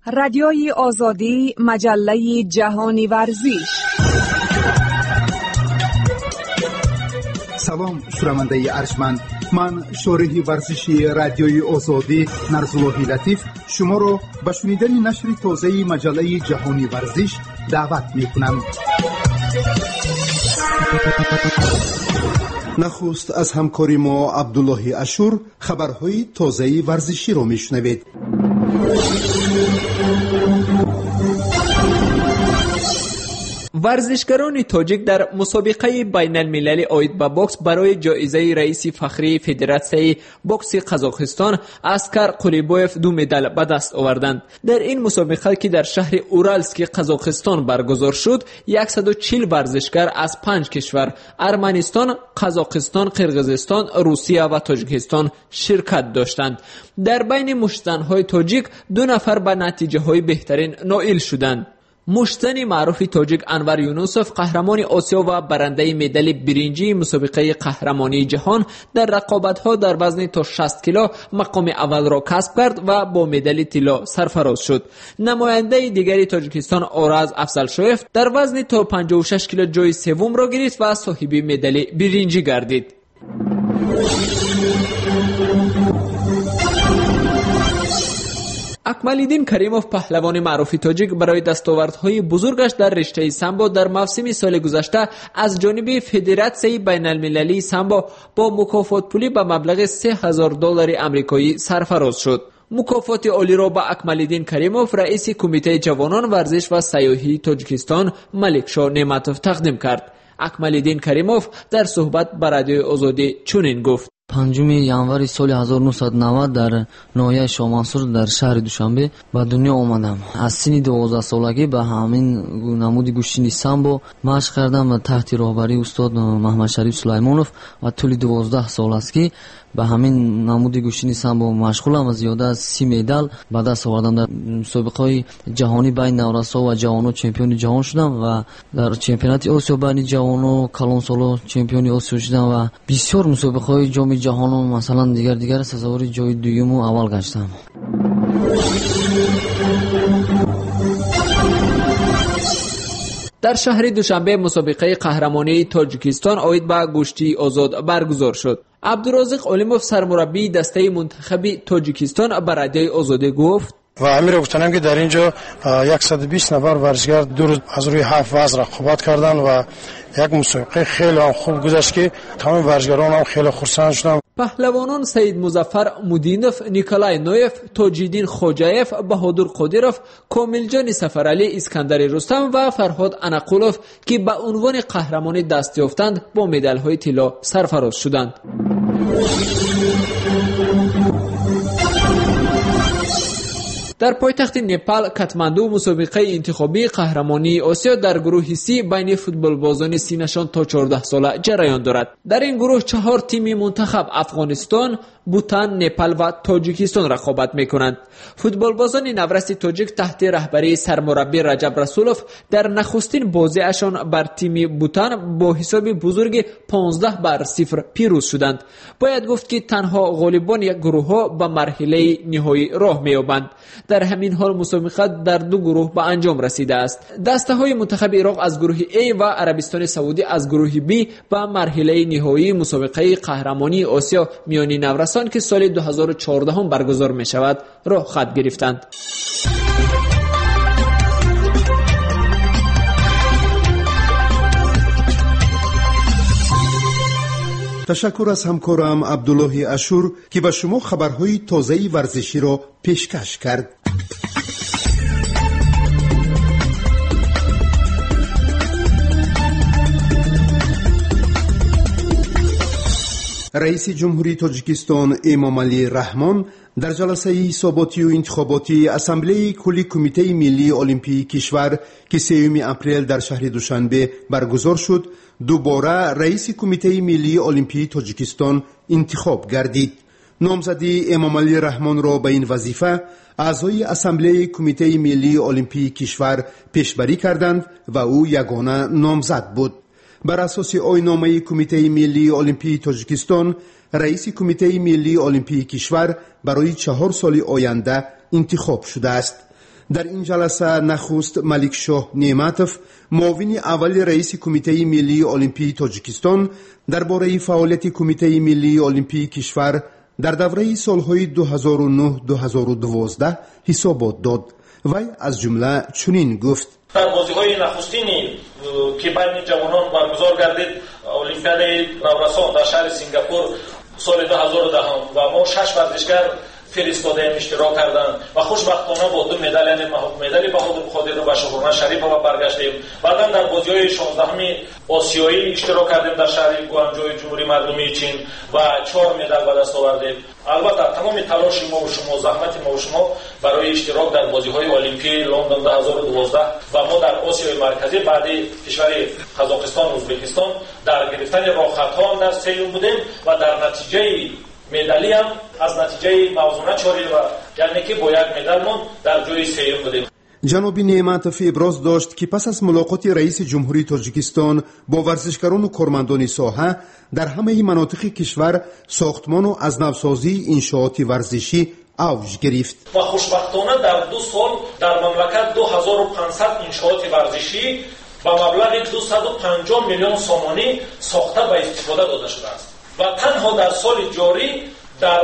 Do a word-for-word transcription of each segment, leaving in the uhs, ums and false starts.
رادیوی آزادی، مجله جهانی ورزش. سلام شنونده ارجمند، من شارح ورزشی رادیوی آزادی نرزاللهی لطیف شما را به شنیدن نشر تازه مجله جهانی ورزش دعوت می‌کنم. نخست از همکاری ما عبدالله اشور خبرهای تازه ورزشی را میشنوید. ورزشکاران تاجیک در مسابقه بین المللی عاید به بوکس برای جایزه رئیس فخری فدراسیون بوکس قزاقستان اسکر قلیبوف دو مدال به دست آوردند. در این مسابقه که در شهر اورالسک قزاقستان برگزار شد، صد و چهل ورزشکار از پنج کشور ارمنستان، قزاقستان، قرقیزستان، روسیه و تاجیکستان شرکت داشتند. در بین مشتزن‌های تاجیک دو نفر به نتیجه‌های بهترین نائل شدند. مشتزن معروف تاجیک انور یونوسوف قهرمان آسیا و برنده مدال برنجی مسابقه قهرمانی جهان در رقابت‌ها در وزن تا شصت کیلو مقام اول را کسب کرد و با مدال طلا سرفراز شد. نماینده دیگری تاجیکستان آراز افزلشویف در وزن تا پنجاه و شش کیلو جای سوم را گرفت و صاحب مدال برنجی گردید. اکمالدین کریموف پهلوان معروف تاجیک برای دستاوردهای بزرگش در رشته سامبو در موسم سال گذشته از جانب فدراسیون بین المللی سامبو با مکافات پولی به مبلغ سه هزار دلار آمریکایی سرفراز شد. مکافات عالی را به اکمالدین کریموف رئیس کمیته جوانان ورزش و سیاحی تاجیکستان ملکشاه نعمتوف تقدیم کرد. اکمالدین کریموف در صحبت با رادیوی آزادی چنین گفت: پنجم январи соли ҳазору нуҳсад و навад дар ноҳияи шоҳмансур дар шаҳри душанбе ба дунё омадам. аз синни дувоздаҳ солагӣ ба ҳамин намуди гӯштини самбо машқ кардам ва таҳти роҳбарии устод маҳмадшариф сулаймонов ва тӯли дувоздаҳ сол аст ки ба ҳамин намуди гӯштини самбо машғулам ва зиёда аз си медал ба даст овардам. дар мусобиқаҳои ҷаҳонӣ байни наврасо ва ҷавоно чемпиони ҷаҳон шудам ва дар чемпионати осиё байни ҷавоно калонсоло чемпиони осиё шудам ва бисёр мусобиқаҳои ҷоми ҷаҳоно масалан дигар дигар сазовори ҷои дуюму аввал гаштам. در شهر دوشنبه مسابقه قهرمانی تاجیکستان عاید به گوشتی آزاد برگزار شد. عبدالرازق علیموف سرمربی دسته منتخب تاجیکستان به رادیوی آزادی گفت: و امیر گفتم که در اینجا صد و بیست نفر ورزشکار دو روز از روی هفت وزن رقابت کردند و یک مسابقه خیلی خوب گذشت که تمام ورزشکاران هم خیلی خرسند شدند. پهلوانان سید مظفر مودینوف، نیکولای نویف، تاجیدین خوجایف، بهادر قادرов، کاملجان سفرعلی، اسکندر رستم و فرهاد انقلوف که به عنوان قهرمانی دست یافتند با مدال‌های طلا سرفراز شدند. در پایتخت نپال کاتماندو مسابقه انتخابی قهرمانی آسیا در گروه سی بین فوتبال بازان سی نشان تا چهارده ساله جریان دارد. در این گروه چهار تیم منتخب افغانستان، بوتان، نپال و تاجیکستان رقابت میکنند. فوتبال بازان نورس تاجیک تحت رهبری سرمربی رجب رسولوف در نخستین بازی اشان بر تیم بوتان با حساب بزرگ پانزده بر صفر پیروز شدند. باید گفت که تنها غالبان یک گروه ها به مرحله نهایی راه می‌یابند. در همین حال مسابقه در دو گروه به انجام رسیده است. دسته های منتخب عراق از گروه A و عربستان سعودی از گروه B به مرحله نهایی مسابقه قهرمانی آسیا میان نورسان که سال دو هزار و چهارده هم برگزار می شود راه خط گرفتند. تشکر از همکارم عبدالله اشور که به شما خبرهای تازه ورزشی را پیشکش کرد. رئیس جمهوری تاجیکستان امامعلی رحمان در جلسه حساباتی و انتخاباتی اسامبله کلی کمیته ملی المپیک کشور که سوم اپریل در شهر دوشنبه برگزار شد، دوباره رئیس کمیته ملی المپیک تاجیکستان انتخاب گردید. نامزدی امامعلی رحمان را به این وظیفه اعضای اسامبله کمیته ملی المپیک کشور پیشبری کردند و او یگانه نامزد بود. بر اساس آیین‌نامه کمیته ملی المپیک تاجیکستان، رئیس کمیته ملی المپیک کشور برای چهار سال آینده انتخاب شده است. در این جلسه نخست ملک شاه نعمتوف معاون اول رئیس کمیته ملی المپی تاجیکستان درباره فعالیت کمیته ملی المپی کشور در دوره سالهای دو هزار و نه تا دو هزار و دوازده حسابات داد. وی از جمله چنین گفت: در بازی‌های نخستینی که بین جوانان برگزار گردید المپیاد نورسان در شهر سنگاپور سال دو هزار و ده و ما شش ورزشگر فرستادیم اشتراک کردند و خوشبختانه با دو مدال یعنی مدال بهادر خادر و شهرمان شریف و برگشتیم. بعدا در بازی‌های شانزدهم آسیایی اشتراک کردیم در شهر گوانجوی جمهوری مردمی چین و چهار مدال به دست آوردیم. البته تمام تلاش ما و شما، زحمت ما و شما برای اشتراک در بازی‌های المپی لندن دو هزار و دوازده و ما در آسیای مرکزی بعد کشور قزاقستان و ازبکستان در گرفتن راه‌خطها در سیوم بودیم و در نتیجه مدالی هم از نتیجه موازنه چاری و یعنی که با یک مدال ما در جای سیوم بودیم. جناب نعمتوف ابراز داشت که پس از ملاقات رئیس جمهوری تاجیکستان با ورزشکاران و کارمندان ساحه در همه مناطق کشور ساختمان و از نوسازی انشاءات ورزشی اوج گرفت و خوشبختانه در دو سال در مملکت دو هزار و پانصد انشاءات ورزشی با مبلغ دویست و پنجاه میلیون سومانی ساخته و استفاده داده شده است و تنها در سال جاری در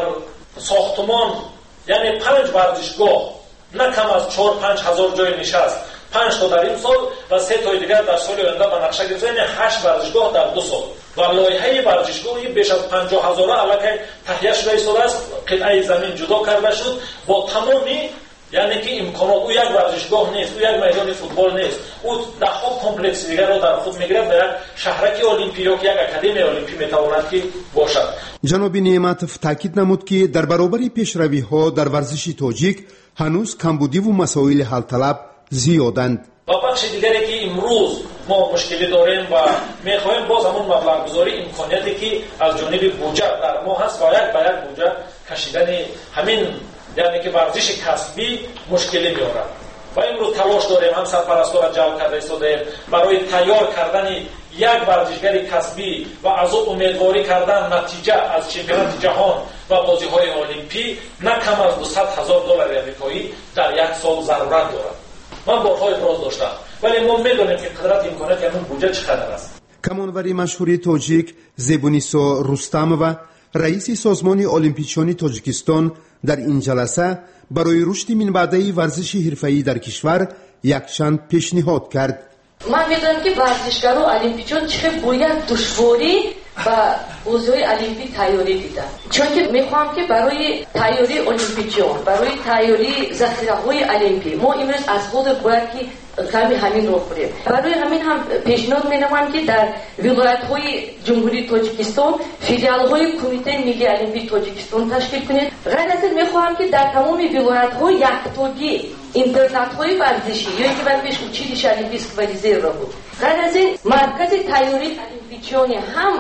ساختمان یعنی پنج ورزشگاه نه کم از چهار پنج هزار جای نشست، پنج تا در این سال و سه تا دیگر در سال آینده به نقشه گرفته، یعنی هشت ورزشگاه در دو سال و لایحه ورزشگاهی بیش از پنجاه هزار الکی تهیه شده ایستاده است. قطعه زمین جدا کرده شد با تمامی یعنی که امکانات. او یک ورزشگاه نیست، او یک میدان فوتبال نیست، او ده ها کمپلکس دیگر را در خود میگیرد و یک شهرک المپی یا یک اکادمی المپی میتواند که باشد. جناب نعمتوف تاکید نمود که در برابر پیشروی ها در ورزش تاجیک هنوز کمبودی و مسائل حل طلب زیادند. و بخش دیگری که امروز ما مشکلی داریم و میخواهیم باز همون مبلغ گذاری امکانیتی که از جانب بودجه در ما هست و یک به یک بودجه کشیدن همین یعنی که ورزش کسبی مشکلی میارد و امروز تلاش داریم هم سرپرستا را جلب کرده ایستادیم برای تیار کردن یک ورزشگر کسبی و از او امیدواری کردن نتیجه از چمپیونات جهان و بازی‌های المپی نه کم از دویست هزار دلار آمریکایی در یک سال ضرورت دارد. من بارها ابراز داشتم ولی ما میدونیم که قدرت امکانات همون بودجه چقدر است. کمانوری مشهور تاجیک زیبونیسا رستم و رئیس سازمان المپیچیان تاجیکستان در این جلسه برای رشد منبعی ورزش حرفه‌ای در کشور یک چند پیشنهاد کرد. من میدونم که ورزشکاران المپیچیان چه باید دشواری و بازی‌های المپی تیاری دیدن، چون که میخوام که برای تیاری المپیچیان، برای تیاری ذخیره‌های المپی ما امروز از خود باید که کمی همین رو کنیم. برای همین هم پیشنهاد می‌نمایم که در ولایت‌های جمهوری تاجیکستان فیلیال‌های کمیته ملی المپی تاجیکستان تشکیل کنید. غیر از این می‌خواهم که در تمام ولایت‌ها یکتایی اینترنت‌های ورزشی یا که بعد بهش училище олимпийского резерва بود. غیر از این مرکز تیاری المپیچیان هم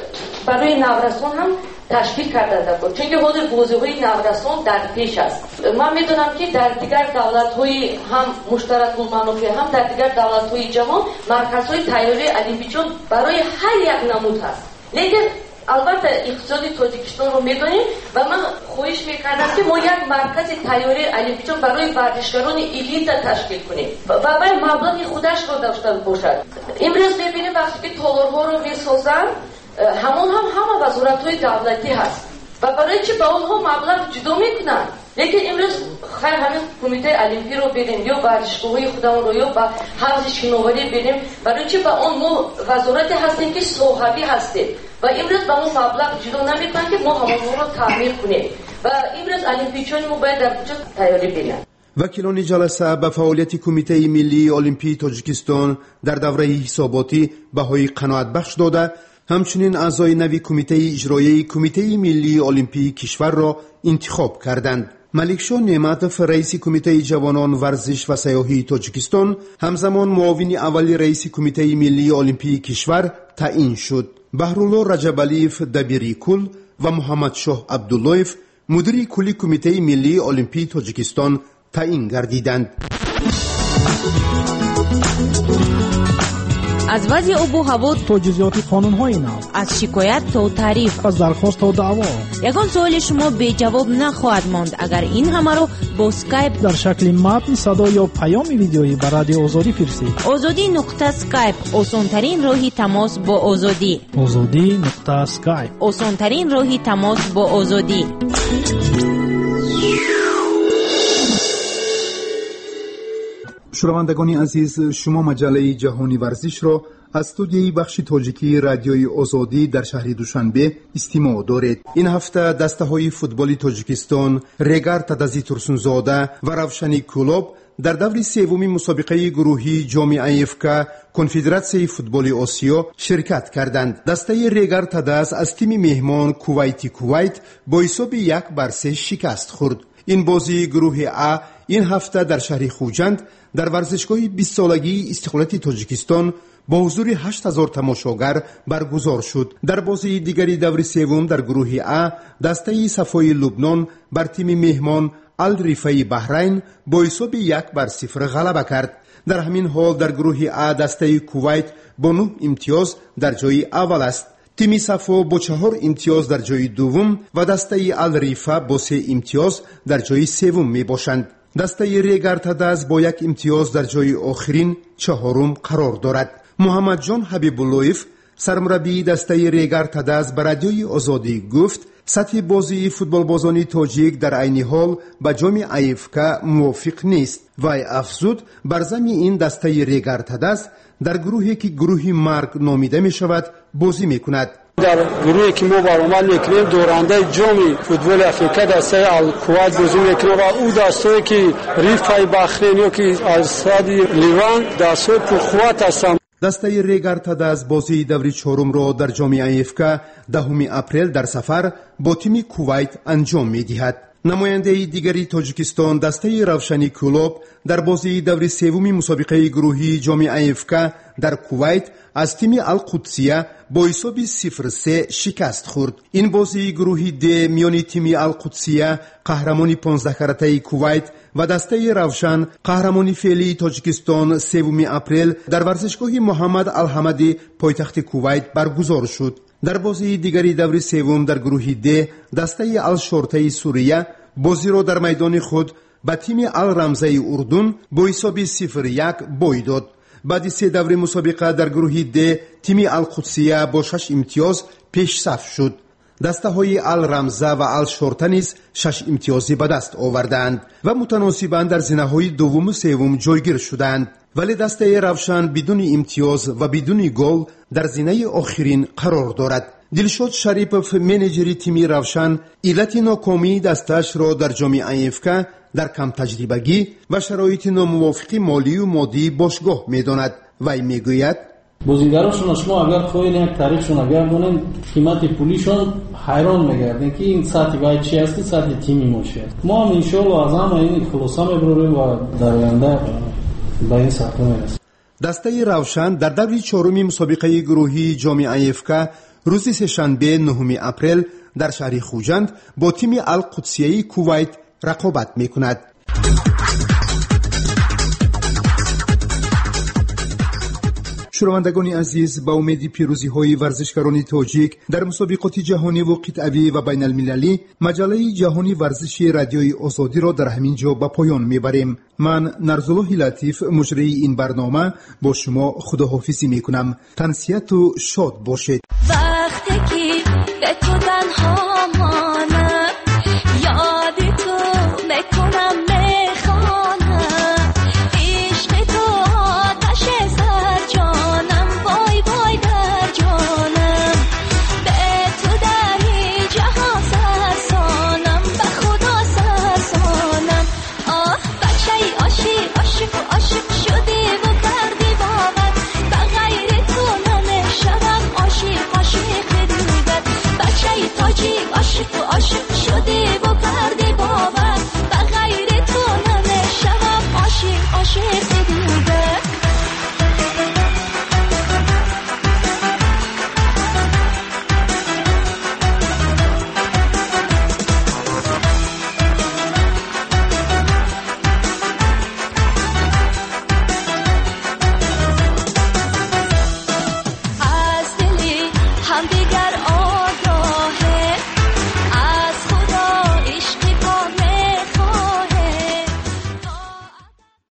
برای نورسان هم تشکیل کرده بود، چون که حاضر بازی‌های نورسان در پیش است. من میدونم که در دیگر دولت‌های هم مشترک المنافع هم در دیگر دولت‌های جهان مرکزهای تیاری المپیچیان برای هر یک نمود هست. لیکن البته اقتصاد تاجیکستان رو میدونیم و من خواهش میکردم که ما یک مرکز تیاری المپیچیان برای ورزشکاران الیت تشکیل کنیم و باید مبلغ خودش رو داشته باشد. امروز ببینیم وقتی که تالارها رو میسازن همون هم همه وزارت‌های دولتی هست و برای چی با اونها مبلغ جدا میکنن؟ لیکن امروز خیر همین کمیته المپی رو بریم یا ورزشگاه‌های خودمون رو یا با حوض شناوری بریم، برای چی با اون ما وزارت هستیم که صاحبی هستیم و امروز با اون مبلغ جدا نمیکنن که ما همون رو تعمیر کنیم و امروز المپیچیان ما باید در کجا تیاری بریم. وکیلان جلسه به فعالیت کمیته ملی المپی تاجیکستان در دوره حساباتی بهای قناعت بخش داده، همچنین اعضای نوی کمیته اجرایی کمیته ملی المپی کشور را انتخاب کردند. ملک شاه نعمتوف رئیس کمیته جوانان ورزش و سیاحی تاجیکستان همزمان معاون اول رئیس کمیته ملی المپی کشور تعیین شد. بهرالله رجبالیف دبیری کل و محمد شاه عبداللهیف مدیر کلی کمیته ملی المپی تاجیکستان تعیین گردیدند. از وضع آب و هوا تا جزئیات قانون‌های نو، از شکایت تا تعریف، از درخواست تا دعوا، یگان سوال شما بی جواب نخواهد ماند اگر این همه رو با اسکایپ در شکل متن، صدا یا پیام ویدیویی به رادیو آزادی فرستید. آزادی نقطه اسکایپ، آسان‌ترین راهی تماس با آزادی. آزادی نقطه اسکایپ، آسان‌ترین راهی تماس با آزادی. شنوندگان عزیز، شما مجله جهانی ورزش را از استودیوی بخش تاجیکی رادیوی آزادی در شهر دوشنبه استماع دارید. این هفته دسته‌های فوتبال تاجیکستان ریگر تدازی ترسونزاده و روشنی کلوب در دور سوم مسابقه گروهی جام افک کنفدراسیون فوتبال آسیا شرکت کردند. دسته ریگر تداز از تیم مهمان کویتی کویت با حساب یک بر سه شکست خورد. این بازی گروه ا این هفته در شهر خوجند در ورزشگاه بیست سالگی استقلالت تاجیکستان با حضور هشت هزار تماشاگر برگزار شد. در بازی دیگری دور سوم در گروه ا دسته صفای لبنان بر تیم مهمان الرفای بحرین با حساب یک بر صفر غلبه کرد. در همین حال در گروه ا دسته کویت با نه امتیاز در جای اول است. تیم صفا با چهار امتیاز در جای دوم و دسته الرفا با سه امتیاز در جای سوم می باشند. دسته ریگر تداز با یک امتیاز در جای آخرین چهارم قرار دارد. محمد جان حبیب اللهیف سرمربی دسته ریگر تداز به رادیوی آزادی گفت سطح بازی فوتبال بازان تاجیک در عین حال با جام افک موافق نیست. وی افزود بر ضمن این دسته ریگر تداز در گروهی که گروه مرگ نامیده می شود بازی می کند. در گروهی که ما برآمد میکنیم دورنده جام فوتبال افریقا دسته الکواد بازی میکنه و او دسته که ریفای بحرین یا که از سادی لیوان دسته پرقوت هستند. دسته ریگر تداز بازی دوری چهارم را در جام افک دهم اپریل در سفر با تیم کویت انجام میدهد. نماینده دیگری تاجیکستان دسته روشنی کلوب در بازی دور سوم مسابقه گروهی جام افک در کویت از تیم القدسیه با حساب صفر سه شکست خورد. این بازی گروهی د میان تیم القدسیه قهرمان پانزده کرته کویت و دسته روشن قهرمان فعلی تاجیکستان سوم اپریل در ورزشگاه محمد الحمدی پایتخت کویت برگزار شد. در بازی دیگری دور سوم در گروه د دسته الشرطه سوریه بازی را در میدان خود با تیم الرمزه اردن با حساب صفر یک بای داد. بعد سه دور مسابقه در گروه د تیم القدسیه با شش امتیاز پیش صف شد. دسته های الرمزه و الشرطه نیز شش امتیازی به دست آوردند و متناسباً در زینه های دوم و سوم جایگیر شدند. ولی دسته روشن بدون امتیاز و بدون گل در زینه آخرین قرار دارد. دلشاد شریپوف منیجر تیم روشن علت ناکامی دستش را در جام افک در کم تجربگی و شرایط ناموافق مالی و مادی باشگاه می‌داند. وی میگوید بازیگراشون شما اگر خواهید یک تاریخشون اگر بونین قیمت پولیشون حیران میگردین که این سطح وای چی هستی سطح تیمی موشه. ما هم انشالله از همه این خلاصه میبریم و در آینده به این سطح میرسیم. دسته روشن در دور چهارم مسابقه گروهی جام افک روز سه‌شنبه نهم اپریل در شهر خوجند با تیم القدسیه کویت رقابت میکند. شنوندگان عزیز، با امید پیروزی های ورزشکاران تاجیک در مسابقات جهانی و قطعی و بین المللی مجله جهانی ورزشی رادیوی آزادی را در همین جا به پایان میبریم. من نرزالله لطیف مجری این برنامه با شما خداحافظی میکنم. تنسیت و شاد باشید. وقتی که به تو تنها